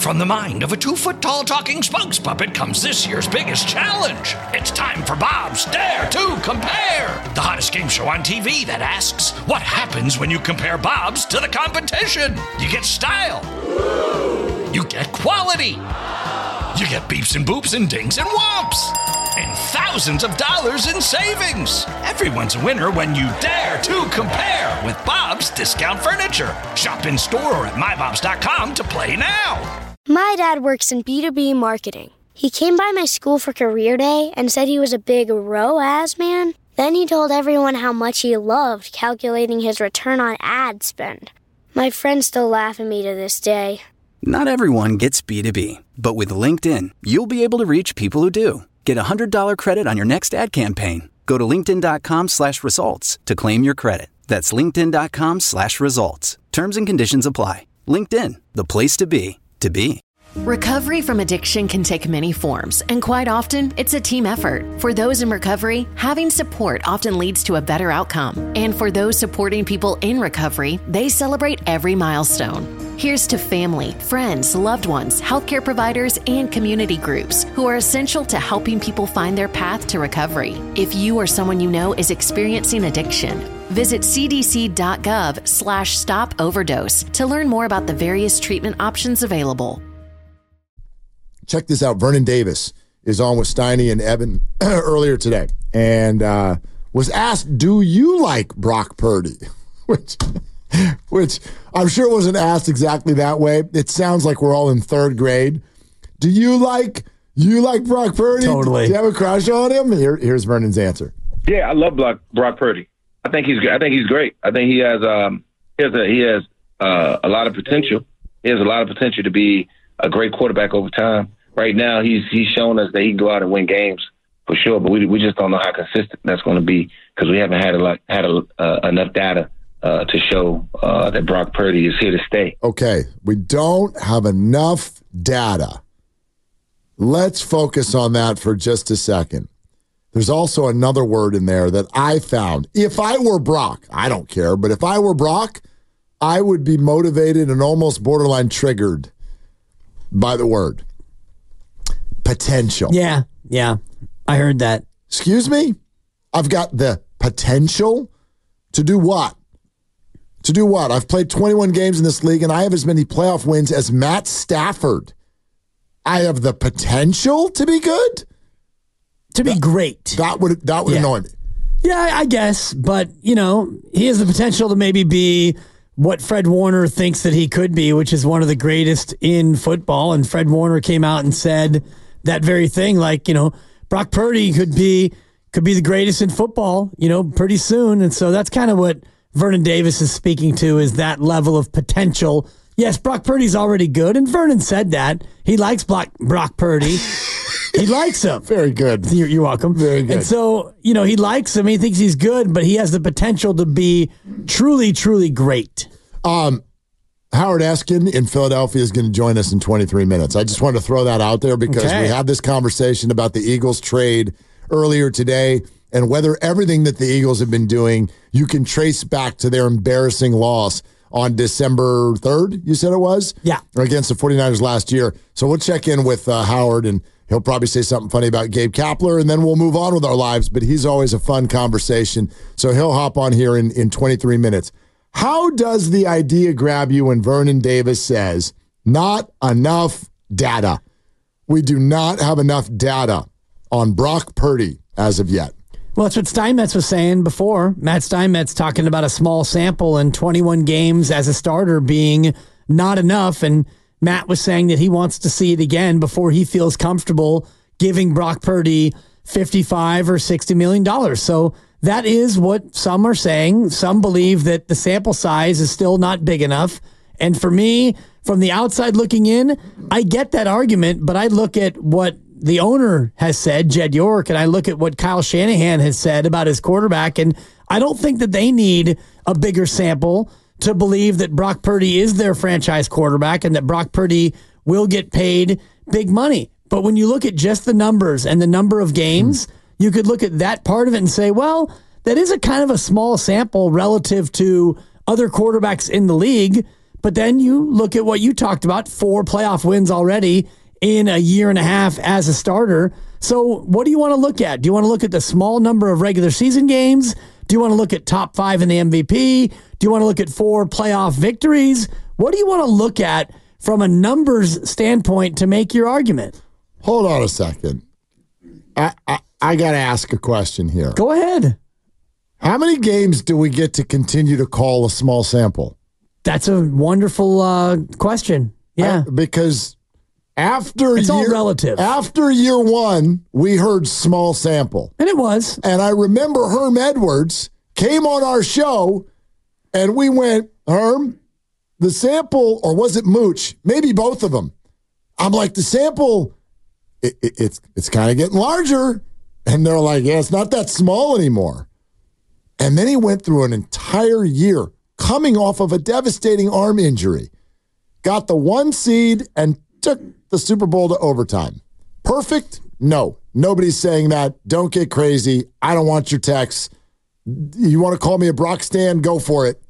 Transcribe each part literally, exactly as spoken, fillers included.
From the mind of a two-foot-tall talking spokes puppet comes this year's biggest challenge. It's time for Bob's Dare to Compare, the hottest game show on T V that asks, what happens when you compare Bob's to the competition? You get style. You get quality. You get beeps and boops and dings and whomps. And thousands of dollars in savings. Everyone's a winner when you dare to compare with Bob's Discount Furniture. Shop in store or at my bobs dot com to play now. My dad works in B two B marketing. He came by my school for career day and said he was a big R O A S man. Then he told everyone how much he loved calculating his return on ad spend. My friends still laugh at me to this day. Not everyone gets B two B, but with LinkedIn, you'll be able to reach people who do. Get a one hundred dollars credit on your next ad campaign. Go to linkedin.com slash results to claim your credit. That's linkedin.com slash results. Terms and conditions apply. LinkedIn, the place to be, to be. Recovery from addiction can take many forms, and quite often, it's a team effort. For those in recovery, having support often leads to a better outcome. And for those supporting people in recovery, they celebrate every milestone. Here's to family, friends, loved ones, healthcare providers, and community groups who are essential to helping people find their path to recovery. If you or someone you know is experiencing addiction, visit cdc.gov slash stop overdose to learn more about the various treatment options available. Check this out. Vernon Davis is on with Steiny and Evan earlier today and uh, was asked, do you like Brock Purdy? Which... Which I'm sure wasn't asked exactly that way. It sounds like we're all in third grade. Do you like you like Brock Purdy? Totally. Do you have a crush on him? Here, here's Vernon's answer. Yeah, I love Brock, Brock Purdy. I think he's I think he's great. I think he has um he has a, he has uh, a lot of potential. He has a lot of potential to be a great quarterback over time. Right now, he's he's shown us that he can go out and win games for sure. But we we just don't know how consistent that's going to be because we haven't had a lot had a, uh, enough data. Uh, to show uh, that Brock Purdy is here to stay. Okay, we don't have enough data. Let's focus on that for just a second. There's also another word in there that I found. If I were Brock, I don't care, but if I were Brock, I would be motivated and almost borderline triggered by the word. Potential. Yeah, yeah, I heard that. Excuse me? I've got the potential to do what? To do what? I've played twenty-one games in this league, and I have as many playoff wins as Matt Stafford. I have the potential to be good? To be that, great. That would that would yeah. annoy me. Yeah, I guess. But, you know, he has the potential to maybe be what Fred Warner thinks that he could be, which is one of the greatest in football. And Fred Warner came out and said that very thing, like, you know, Brock Purdy could be could be the greatest in football, you know, pretty soon. And so that's kind of what Vernon Davis is speaking to, is that level of potential. Yes, Brock Purdy's already good, and Vernon said that. He likes Brock, Brock Purdy. He likes him. Very good. You're, you're welcome. Very good. And so, you know, he likes him. He thinks he's good, but he has the potential to be truly, truly great. Um, Howard Eskin in Philadelphia is going to join us in twenty-three minutes. I just wanted to throw that out there because okay. we had this conversation about the Eagles trade earlier today, and whether everything that the Eagles have been doing, you can trace back to their embarrassing loss on December third, you said it was? Yeah. Against the 49ers last year. So we'll check in with uh, Howard, and he'll probably say something funny about Gabe Kapler, and then we'll move on with our lives. But he's always a fun conversation. So he'll hop on here in, in twenty-three minutes. How does the idea grab you when Vernon Davis says, not enough data? We do not have enough data on Brock Purdy as of yet. Well, that's what Steinmetz was saying before. Matt Steinmetz talking about a small sample and twenty-one games as a starter being not enough. And Matt was saying that he wants to see it again before he feels comfortable giving Brock Purdy fifty-five or sixty million dollars. So that is what some are saying. Some believe that the sample size is still not big enough. And for me, from the outside looking in, I get that argument, but I look at what the owner has said, Jed York, and I look at what Kyle Shanahan has said about his quarterback, and I don't think that they need a bigger sample to believe that Brock Purdy is their franchise quarterback and that Brock Purdy will get paid big money. But when you look at just the numbers and the number of games, hmm. you could look at that part of it and say, well, that is a kind of a small sample relative to other quarterbacks in the league. But then you look at what you talked about, four playoff wins already in a year and a half as a starter. So what do you want to look at? Do you want to look at the small number of regular season games? Do you want to look at top five in the M V P? Do you want to look at four playoff victories? What do you want to look at from a numbers standpoint to make your argument? Hold on a second. I, I, I got to ask a question here. Go ahead. How many games do we get to continue to call a small sample? That's a wonderful uh, question. Yeah. I, because after it's year, all relative. After year one, we heard small sample. And it was. And I remember Herm Edwards came on our show and we went, Herm, the sample, or was it Mooch? Maybe both of them. I'm like, the sample, it, it, it's it's kind of getting larger. And they're like, yeah, it's not that small anymore. And then he went through an entire year coming off of a devastating arm injury, got the one seed and took the Super Bowl to overtime. Perfect? No. Nobody's saying that. Don't get crazy. I don't want your texts. You want to call me a Brock Stan? Go for it.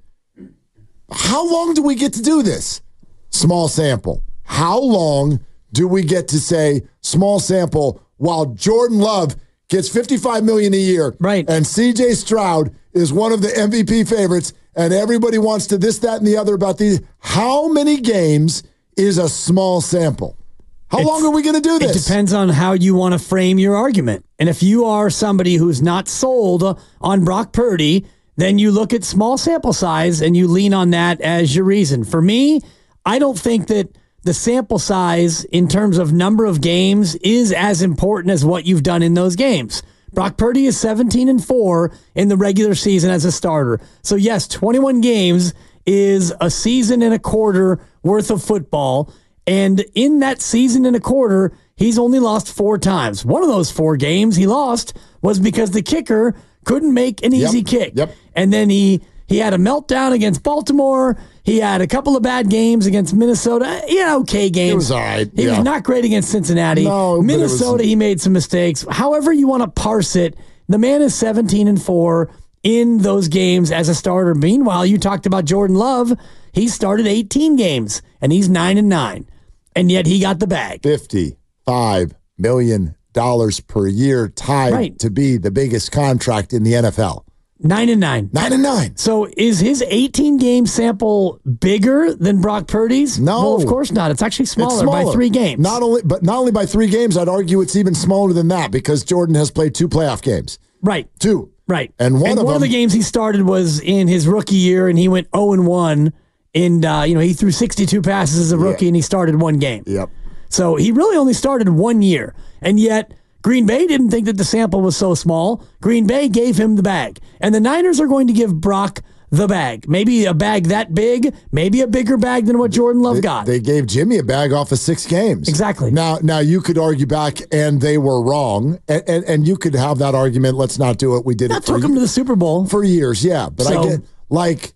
How long do we get to do this? Small sample. How long do we get to say small sample while Jordan Love gets fifty-five million dollars a year, right, and C J Stroud is one of the M V P favorites, and everybody wants to this, that, and the other about these? How many games is a small sample? How it's, long are we going to do this? It depends on how you want to frame your argument. And if you are somebody who's not sold on Brock Purdy, then you look at small sample size and you lean on that as your reason. For me, I don't think that the sample size in terms of number of games is as important as what you've done in those games. Brock Purdy is seventeen and four in the regular season as a starter. So yes, twenty-one games is a season and a quarter worth of football. And in that season and a quarter, he's only lost four times. One of those four games he lost was because the kicker couldn't make an easy yep. kick. Yep. And then he he had a meltdown against Baltimore. He had a couple of bad games against Minnesota. Yeah, okay games. It was all right. He yeah. was not great against Cincinnati. No, Minnesota, was... he made some mistakes. However you want to parse it, the man is seventeen and four in those games as a starter. Meanwhile, you talked about Jordan Love. He started eighteen games, and he's nine and nine. And yet he got the bag. fifty-five million dollars per year, tied right. to be the biggest contract in the N F L. Nine and nine. Nine and nine. So is his eighteen-game sample bigger than Brock Purdy's? No. Well, of course not. It's actually smaller, It's smaller by three games. Not only, but not only by three games, I'd argue it's even smaller than that because Jordan has played two playoff games. Right. Two. Right. And one and of one them, of the games he started was in his rookie year, and he went oh and one. And, uh, you know, he threw sixty-two passes as a rookie, yeah. and he started one game. Yep. So he really only started one year. And yet Green Bay didn't think that the sample was so small. Green Bay gave him the bag. And the Niners are going to give Brock the bag. Maybe a bag that big, maybe a bigger bag than what Jordan Love they, got. They gave Jimmy a bag off of six games. Exactly. Now, now you could argue back, and they were wrong. And, and, and you could have that argument, let's not do it. We did that it for took him to the Super Bowl. For years, yeah. But so, I get, like...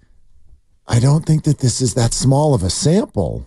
I don't think that this is that small of a sample.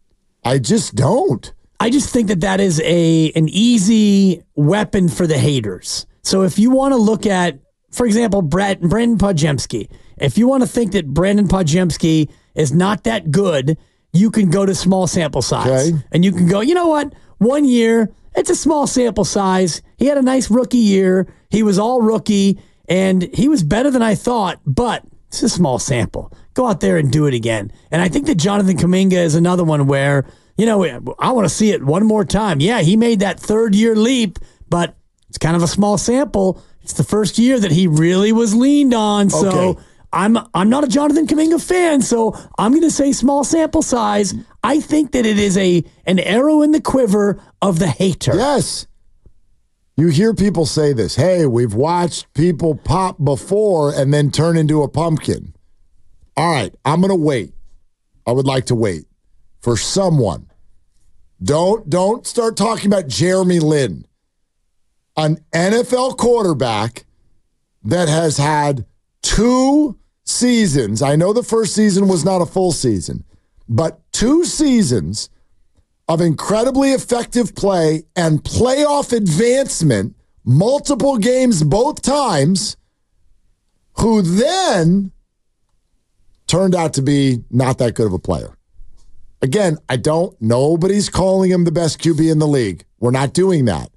I just don't. I just think that that is a an easy weapon for the haters. So if you want to look at, for example, Brett, Brandon Podjemski, if you want to think that Brandon Podjemski is not that good, you can go to small sample size. Okay. And you can go, you know what? One year, it's a small sample size. He had a nice rookie year. He was all rookie, and he was better than I thought, but it's a small sample. Go out there and do it again. And I think that Jonathan Kuminga is another one where, you know, I want to see it one more time. Yeah, he made that third year leap, but it's kind of a small sample. It's the first year that he really was leaned on. So okay. I'm I'm not a Jonathan Kuminga fan, so I'm going to say small sample size. I think that it is a an arrow in the quiver of the hater. Yes. You hear people say this, hey, we've watched people pop before and then turn into a pumpkin. All right, I'm going to wait. I would like to wait for someone. Don't, don't start talking about Jeremy Lin, an N F L quarterback that has had two seasons. I know the first season was not a full season, but two seasons of incredibly effective play and playoff advancement, multiple games both times, who then turned out to be not that good of a player. Again, I don't, nobody's calling him the best Q B in the league. We're not doing that.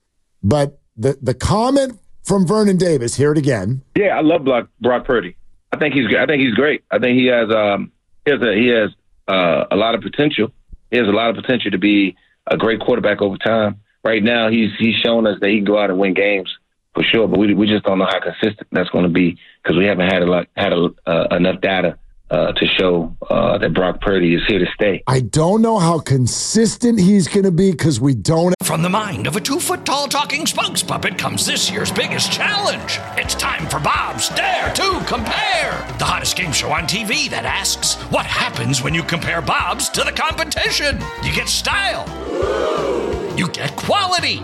But the, the comment from Vernon Davis, hear it again. Yeah, I love Brock, Brock Purdy. I think he's I think he's great. I think he has um he has a, he has uh, a lot of potential. He has a lot of potential to be a great quarterback over time. Right now, he's he's shown us that he can go out and win games for sure, but we we just don't know how consistent that's going to be because we haven't had a lot had a, uh, enough data Uh, to show uh, that Brock Purdy is here to stay. I don't know how consistent he's going to be because we don't. From the mind of a two-foot-tall talking spokes puppet comes this year's biggest challenge. It's time for Bob's Dare to Compare, the hottest game show on T V that asks, what happens when you compare Bob's to the competition? You get style. You get quality.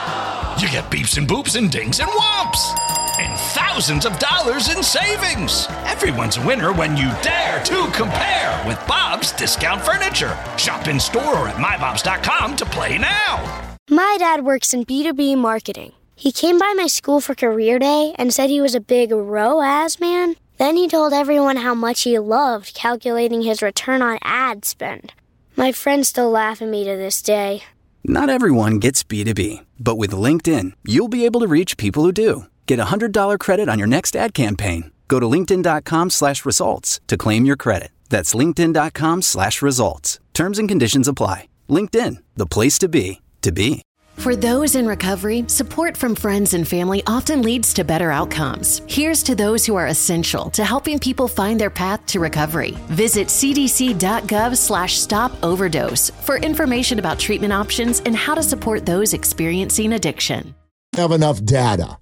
You get beeps and boops and dings and whomps. And thousands of dollars in savings. Everyone's a winner when you dare to compare with Bob's Discount Furniture. Shop in store or at my bobs dot com to play now. My dad works in B two B marketing. He came by my school for career day and said he was a big R O A S man. Then he told everyone how much he loved calculating his return on ad spend. My friends still laugh at me to this day. Not everyone gets B two B, but with LinkedIn, you'll be able to reach people who do. Get a one hundred dollars credit on your next ad campaign. Go to linkedin.com slash results to claim your credit. That's linkedin.com slash results. Terms and conditions apply. LinkedIn, the place to be, to be. For those in recovery, support from friends and family often leads to better outcomes. Here's to those who are essential to helping people find their path to recovery. Visit cdc.gov slash stop overdose for information about treatment options and how to support those experiencing addiction. Have enough data.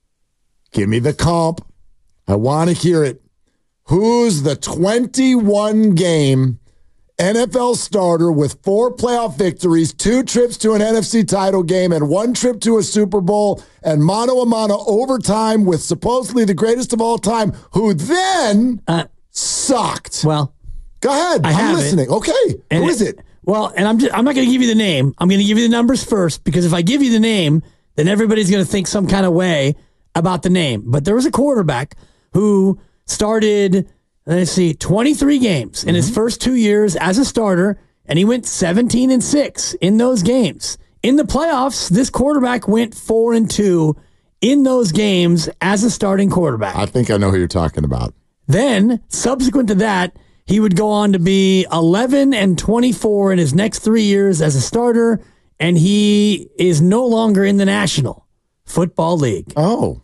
Give me the comp. I want to hear it. Who's the twenty-one game N F L starter with four playoff victories, two trips to an N F C title game, and one trip to a Super Bowl, and mano a mano overtime with supposedly the greatest of all time, who then uh, sucked? Well, go ahead. I I'm have listening. It. Okay. And who it, is it? Well, and I'm just, I'm not going to give you the name. I'm going to give you the numbers first because if I give you the name, then everybody's going to think some kind of way about the name. But there was a quarterback who started, let's see, twenty-three games in mm-hmm. his first two years as a starter, and he went seventeen and six in those games. In the playoffs, this quarterback went four and two in those games as a starting quarterback. I think I know who you're talking about. Then, subsequent to that, he would go on to be eleven and twenty-four in his next three years as a starter, and he is no longer in the National Football League. Oh,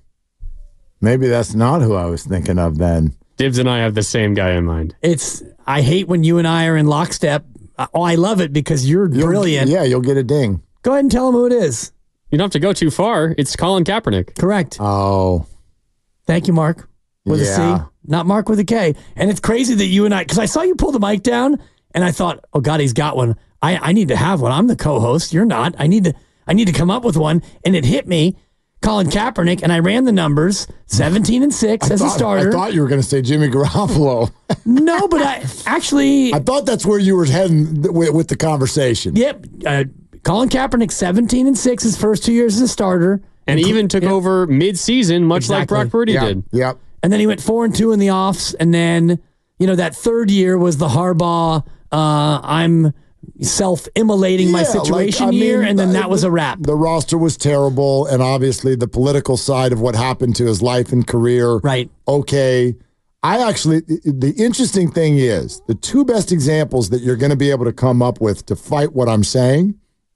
maybe that's not who I was thinking of then. Dibs and I have the same guy in mind. It's, I hate when you and I are in lockstep. Oh, I love it because you're you'll, brilliant. Yeah, you'll get a ding. Go ahead and tell him who it is. You don't have to go too far. It's Colin Kaepernick. Correct. Oh. Thank you, Mark. With yeah. a C, not Mark with a K. And it's crazy that you and I, because I saw you pull the mic down, and I thought, oh God, he's got one. I, I need to have one. I'm the co-host. You're not. I need to. I need to come up with one. And it hit me. Colin Kaepernick, and I ran the numbers, seventeen and six as thought, a starter. I thought you were going to say Jimmy Garoppolo. No, but I actually... I thought that's where you were heading with, with the conversation. Yep. Uh, Colin Kaepernick, seventeen and six his first two years as a starter. And inclu- even took yep. over mid-season, much exactly. like Brock Purdy yep. did. Yep. And then he went four and two in the offs, and then, you know, that third year was the Harbaugh, uh, I'm... self-immolating yeah, my situation like, year, mean, and then that was a wrap. The roster was terrible, and obviously the political side of what happened to his life and career. Right. Okay. I actually, the interesting thing is, the two best examples that you're going to be able to come up with to fight what I'm saying,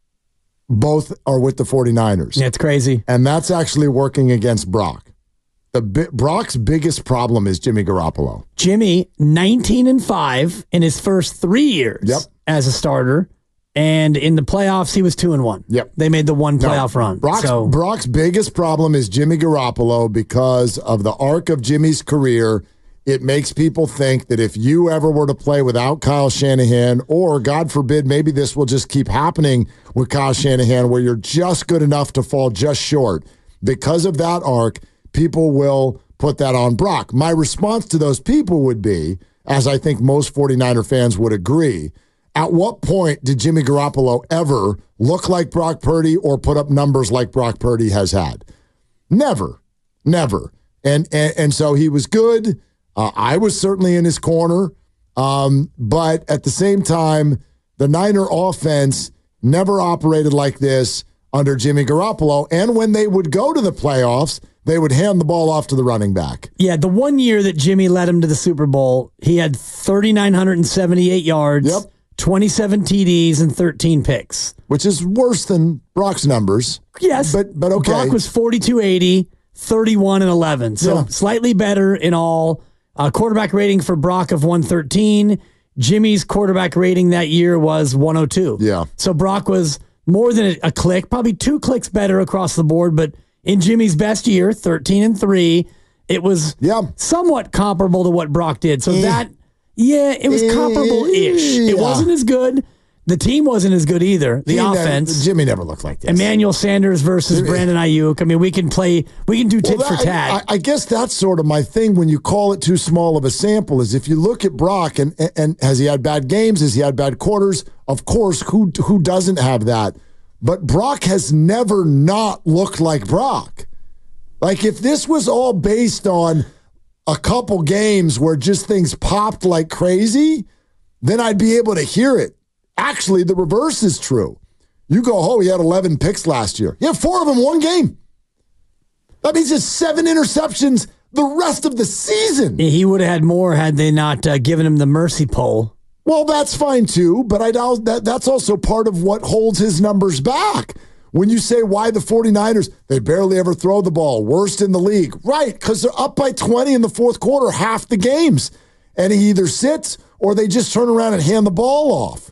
both are with the 49ers. Yeah, it's crazy. And that's actually working against Brock. The Brock's biggest problem is Jimmy Garoppolo. Jimmy, nineteen and five in his first three years yep. as a starter, and in the playoffs he was two and one. Yep, they made the one playoff no, run. Brock's, so. Brock's biggest problem is Jimmy Garoppolo because of the arc of Jimmy's career. It makes people think that if you ever were to play without Kyle Shanahan, or God forbid, maybe this will just keep happening with Kyle Shanahan, where you're just good enough to fall just short because of that arc. People will put that on Brock. My response to those people would be, as I think most 49er fans would agree, at what point did Jimmy Garoppolo ever look like Brock Purdy or put up numbers like Brock Purdy has had? Never. Never. And and, and so he was good Uh, I was certainly in his corner. Um, but at the same time, the Niner offense never operated like this under Jimmy Garoppolo. And when they would go to the playoffs, they would hand the ball off to the running back. Yeah, the one year that Jimmy led him to the Super Bowl, he had three thousand nine hundred seventy-eight yards, yep. twenty-seven T Ds, and thirteen picks. Which is worse than Brock's numbers. Yes, but but okay. Brock was forty-two eighty, thirty-one and eleven. So yeah. slightly better in all. Uh, quarterback rating for Brock of one thirteen. Jimmy's quarterback rating that year was one oh two. Yeah. So Brock was more than a, a click, probably two clicks better across the board, but in Jimmy's best year, thirteen and three, it was yeah. somewhat comparable to what Brock did. So eh. that, yeah, it was eh. comparable-ish. Yeah. It wasn't as good. The team wasn't as good either. The he offense. Never, Jimmy never looked like this. Emmanuel Sanders versus Brandon Ayuk. I mean, we can play, we can do tit well, that, for tat. I, I guess that's sort of my thing when you call it too small of a sample is if you look at Brock and, and, and has he had bad games? Has he had bad quarters? Of course, who who doesn't have that? But Brock has never not looked like Brock. Like if this was all based on a couple games where just things popped like crazy, then I'd be able to hear it. Actually, the reverse is true. You go, oh, he had eleven picks last year. He had four of them one game. That means it's seven interceptions the rest of the season. He would have had more had they not uh, given him the mercy pole. Well, that's fine too, but I doubt that that's also part of what holds his numbers back. When you say why the 49ers, they barely ever throw the ball, worst in the league. Right, because they're up by twenty in the fourth quarter, half the games. And he either sits or they just turn around and hand the ball off.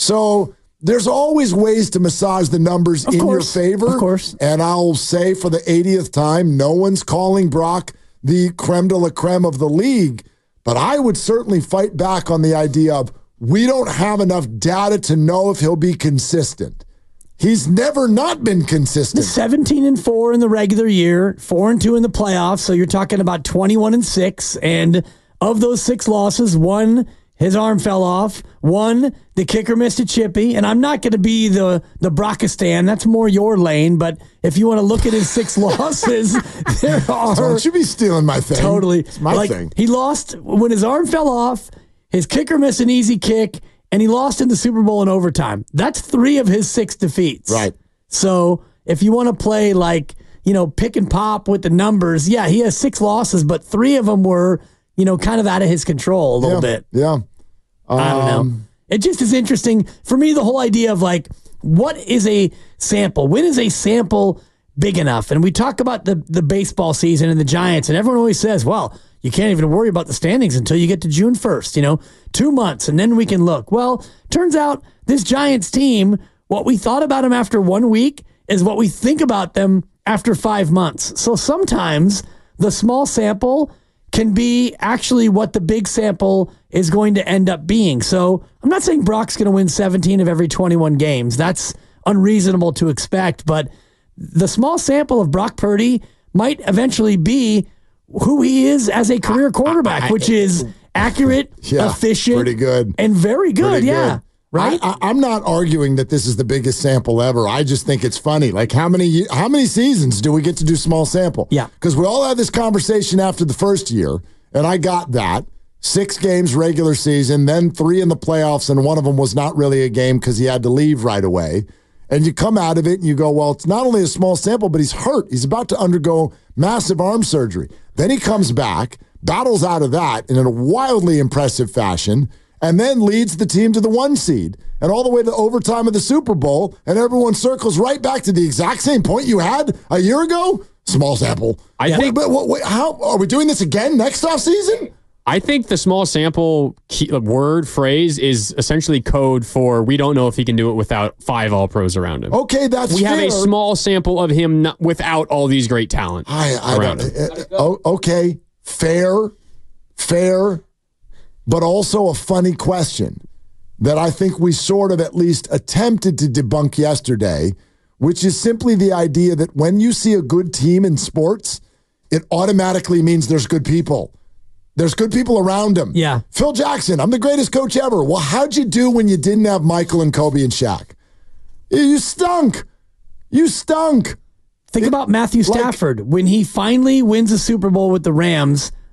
So there's always ways to massage the numbers of in course, your favor. Of course. And I'll say for the eightieth time, no one's calling Brock the creme de la creme of the league. But I would certainly fight back on the idea of we don't have enough data to know if he'll be consistent. He's never not been consistent. seventeen and four in the regular year, four and two in the playoffs. So you're talking about twenty-one and six. And of those six losses, one, his arm fell off. One, the kicker missed a chippy. And I'm not going to be the, the Brockistan. That's more your lane. But if you want to look at his six losses, there are... Don't you be stealing my thing. Totally. It's my like, thing. He lost when his arm fell off. His kicker missed an easy kick. And he lost in the Super Bowl in overtime. That's three of his six defeats. Right. So if you want to play like, you know, pick and pop with the numbers, yeah, he has six losses, but three of them were, you know, kind of out of his control a little yeah, bit. Yeah. Um, I don't know. It just is interesting. For me, the whole idea of like, what is a sample? When is a sample big enough? And we talk about the, the baseball season and the Giants, and everyone always says, well, you can't even worry about the standings until you get to June first, you know, two months, and then we can look. Well, turns out this Giants team, what we thought about them after one week is what we think about them after five months. So sometimes the small sample can be actually what the big sample is going to end up being. So I'm not saying Brock's going to win seventeen of every twenty-one games. That's unreasonable to expect, but the small sample of Brock Purdy might eventually be who he is as a career quarterback, I, I, which is accurate, yeah, efficient, pretty good, and very good. Pretty yeah. Good. Right? I, I, I'm not arguing that this is the biggest sample ever. I just think it's funny. Like, how many how many seasons do we get to do small sample? Yeah. Because we all had this conversation after the first year, and I got that. Six games regular season, then three in the playoffs, and one of them was not really a game because he had to leave right away. And you come out of it and you go, well, it's not only a small sample, but he's hurt. He's about to undergo massive arm surgery. Then he comes back, battles out of that in a wildly impressive fashion, and then leads the team to the one seed and all the way to overtime of the Super Bowl, and everyone circles right back to the exact same point you had a year ago. Small sample. I wait, think. But wait, wait, how are we doing this again next offseason? I think the small sample key, word phrase is essentially code for we don't know if he can do it without five All-Pros around him. Okay, that's we fair. have a small sample of him not, without all these great talent I, I around don't, him. Uh, uh, okay, fair, fair, but also a funny question that I think we sort of at least attempted to debunk yesterday, which is simply the idea that when you see a good team in sports, it automatically means there's good people. There's good people around him. Yeah. Phil Jackson, I'm the greatest coach ever. Well, how'd you do when you didn't have Michael and Kobe and Shaq? You stunk. You stunk. Think it, about Matthew Stafford. Like, when he finally wins a Super Bowl with the Rams,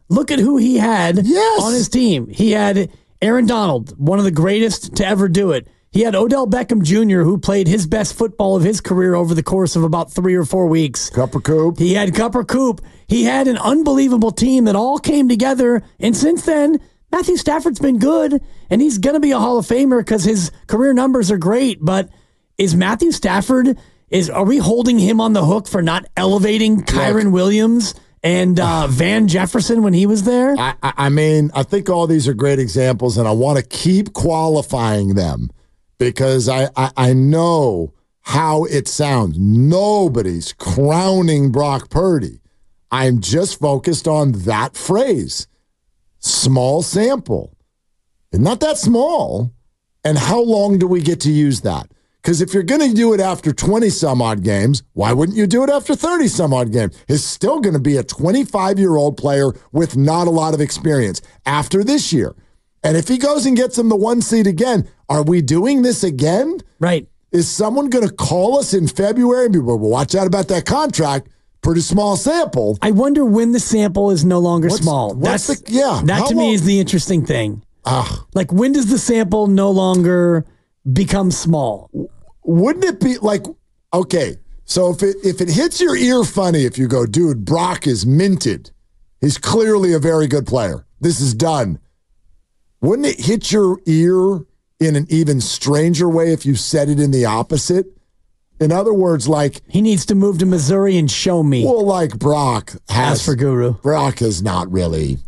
Look at who he had Yes. on his team. He had Aaron Donald, one of the greatest to ever do it. He had Odell Beckham Junior, who played his best football of his career over the course of about three or four weeks. Cooper Coop. He had Cooper Coop. He had an unbelievable team that all came together. And since then, Matthew Stafford's been good, and he's going to be a Hall of Famer because his career numbers are great. But is Matthew Stafford, is are we holding him on the hook for not elevating Kyron Look, Williams and uh, Van Jefferson when he was there? I, I mean, I think all these are great examples, and I want to keep qualifying them. Because I, I, I know how it sounds. Nobody's crowning Brock Purdy. I'm just focused on that phrase. Small sample. And not that small. And how long do we get to use that? Because if you're going to do it after twenty some odd games, why wouldn't you do it after thirty some odd games? He's still going to be a twenty-five-year-old player with not a lot of experience after this year. And if he goes and gets him the one seed again, are we doing this again? Right. Is someone going to call us in February and be, well, watch out about that contract? Pretty small sample. I wonder when the sample is no longer What's- small. what's That's the- yeah, That how to long- me is the interesting thing. Ah, Like, when does the sample no longer become small? wouldn't it be like, okay, so if it if it hits your ear funny, if you go, dude, Brock is minted. He's clearly a very good player. This is done. Wouldn't it hit your ear in an even stranger way if you said it in the opposite? In other words, like, He needs to move to Missouri and show me. well, like Brock has As for Guru. Brock has not really.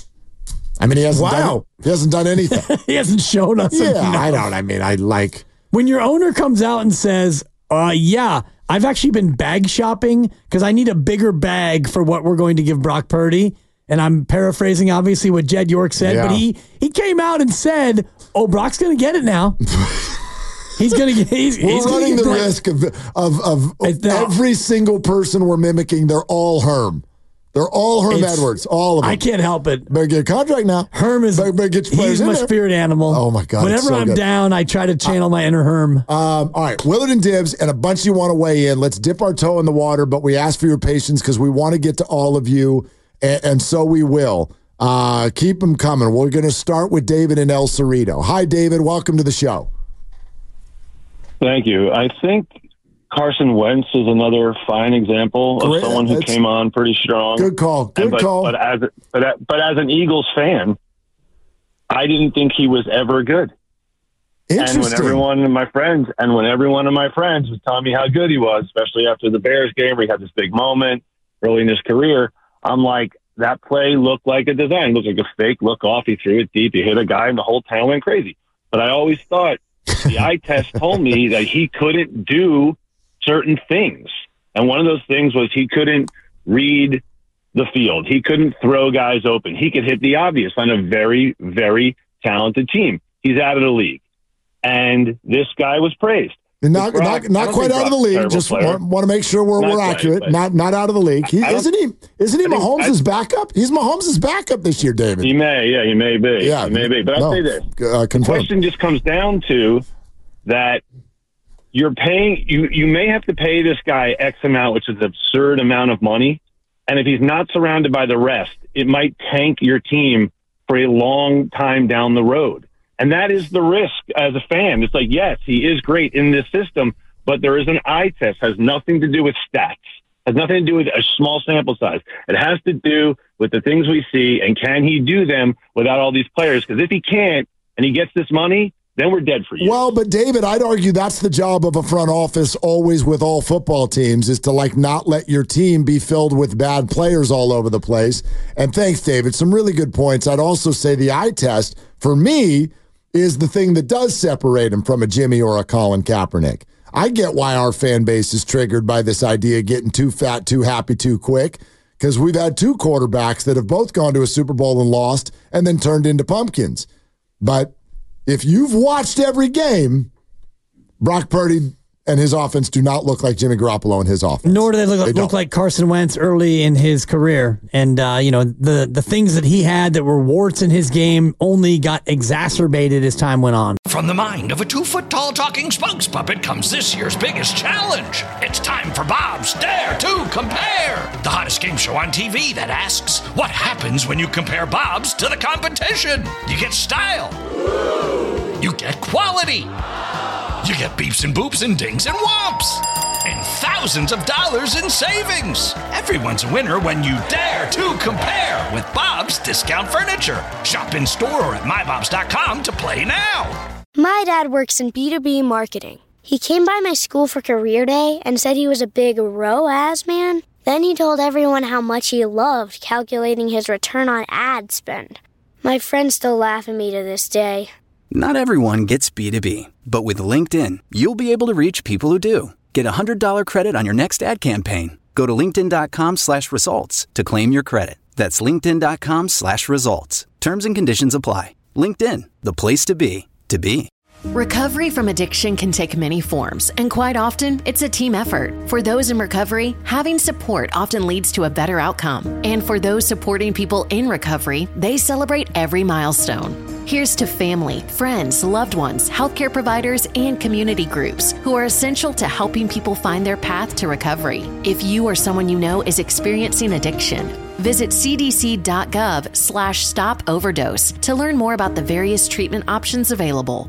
I mean, he hasn't Wow. done he hasn't done anything. He hasn't shown us yeah, enough. I don't. I mean, I like. When your owner comes out and says, uh, yeah, I've actually been bag shopping because I need a bigger bag for what we're going to give Brock Purdy. And I'm paraphrasing, obviously, what Jed York said, Yeah. but he he came out and said, oh, Brock's going to get it now. He's going to get he's, We're he's gonna running get the that. risk of of of It's not- every single person we're mimicking. They're all Herm. They're all Herm It's- Edwards. All of them. I can't help it. Better get a contract now. Herm is Better, better get your players he's in my there. spirit animal. Oh, my God, Whenever it's so I'm good. down, I try to channel my inner Herm. Um, all right, Willard and Dibs, and a bunch you want to weigh in. Let's dip our toe in the water, but we ask for your patience because we want to get to all of you, and, and so we will. Uh, keep them coming. We're going to start with David in El Cerrito. Hi, David. Welcome to the show. Thank you. I think Carson Wentz is another fine example of Great. someone who That's- came on pretty strong. Good call. Good And but, call. But as but a- but as an Eagles fan, I didn't think he was ever good. And when Interesting. everyone of my friends and when every one of my friends was telling me how good he was, especially after the Bears game where he had this big moment early in his career, I'm like, that play looked like a design. It looked like a fake look off. He threw it deep. He hit a guy, and the whole town went crazy. But I always thought the eye test told me that he couldn't do certain things. And one of those things was he couldn't read the field. He couldn't throw guys open. He could hit the obvious on a very, very talented team. He's out of the league. And this guy was praised. Not, Brock- not, I not don't quite think out of the Brock's a league. terrible Just player. want, want to make sure we're, Not we're quite, accurate. but- Not not out of the league. He, I don't- isn't he? Isn't he I think- Mahomes' I- backup? He's Mahomes' backup this year, David. He may, yeah, he may be. Yeah, he may be. But no, I'll say this. Uh, The confirmed. question just comes down to that you're paying, you, you may have to pay this guy X amount, which is an absurd amount of money. And if he's not surrounded by the rest, it might tank your team for a long time down the road. And that is the risk as a fan. It's like, yes, he is great in this system, but there is an eye test. Has nothing to do with stats. Has nothing to do with a small sample size. It has to do with the things we see, and can he do them without all these players? Because if he can't, and he gets this money, then we're dead for you. Well, but David, I'd argue that's the job of a front office always with all football teams is to like not let your team be filled with bad players all over the place. And thanks, David. Some really good points. I'd also say the eye test for me is the thing that does separate him from a Jimmy or a Colin Kaepernick. I get why our fan base is triggered by this idea of getting too fat, too happy, too quick, because we've had two quarterbacks that have both gone to a Super Bowl and lost and then turned into pumpkins. But if you've watched every game, Brock Purdy and his offense do not look like Jimmy Garoppolo and his offense. Nor do they look, They look don't. like Carson Wentz early in his career. And, uh, you know, the, the things that he had that were warts in his game only got exacerbated as time went on. From the mind of a two-foot-tall talking spokes puppet comes this year's biggest challenge. It's time for Bob's Dare to Compare, the hottest game show on T V that asks, what happens when you compare Bob's to the competition? You get style. You get quality. You get beeps and boops and dings and whomps. And thousands of dollars in savings. Everyone's a winner when you dare to compare with Bob's Discount Furniture. Shop in store or at my bobs dot com to play now. My dad works in B two B marketing. He came by my school for career day and said he was a big R O A S man. Then he told everyone how much he loved calculating his return on ad spend. My friends still laugh at me to this day. Not everyone gets B two B, but with LinkedIn, you'll be able to reach people who do. Get a one hundred dollars credit on your next ad campaign. Go to linkedin.com slash results to claim your credit. That's linkedin.com slash results. Terms and conditions apply. LinkedIn, the place to be, to be. Recovery from addiction can take many forms, and quite often, it's a team effort. For those in recovery, having support often leads to a better outcome. And for those supporting people in recovery, they celebrate every milestone. Here's to family, friends, loved ones, healthcare providers, and community groups who are essential to helping people find their path to recovery. If you or someone you know is experiencing addiction, visit cdc.gov slash stop overdose to learn more about the various treatment options available.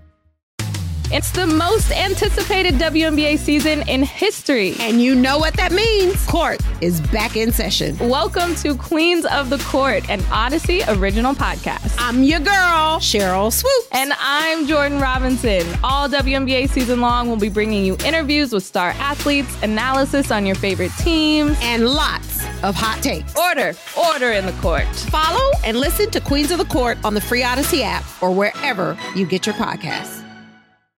It's the most anticipated W N B A season in history. And you know what that means. Court is back in session. Welcome to Queens of the Court, an Odyssey original podcast. I'm your girl, Cheryl Swoop. And I'm Jordan Robinson. All W N B A season long, we'll be bringing you interviews with star athletes, analysis on your favorite teams, and lots of hot takes. Order, order in the court. Follow and listen to Queens of the Court on the free Odyssey app or wherever you get your podcasts.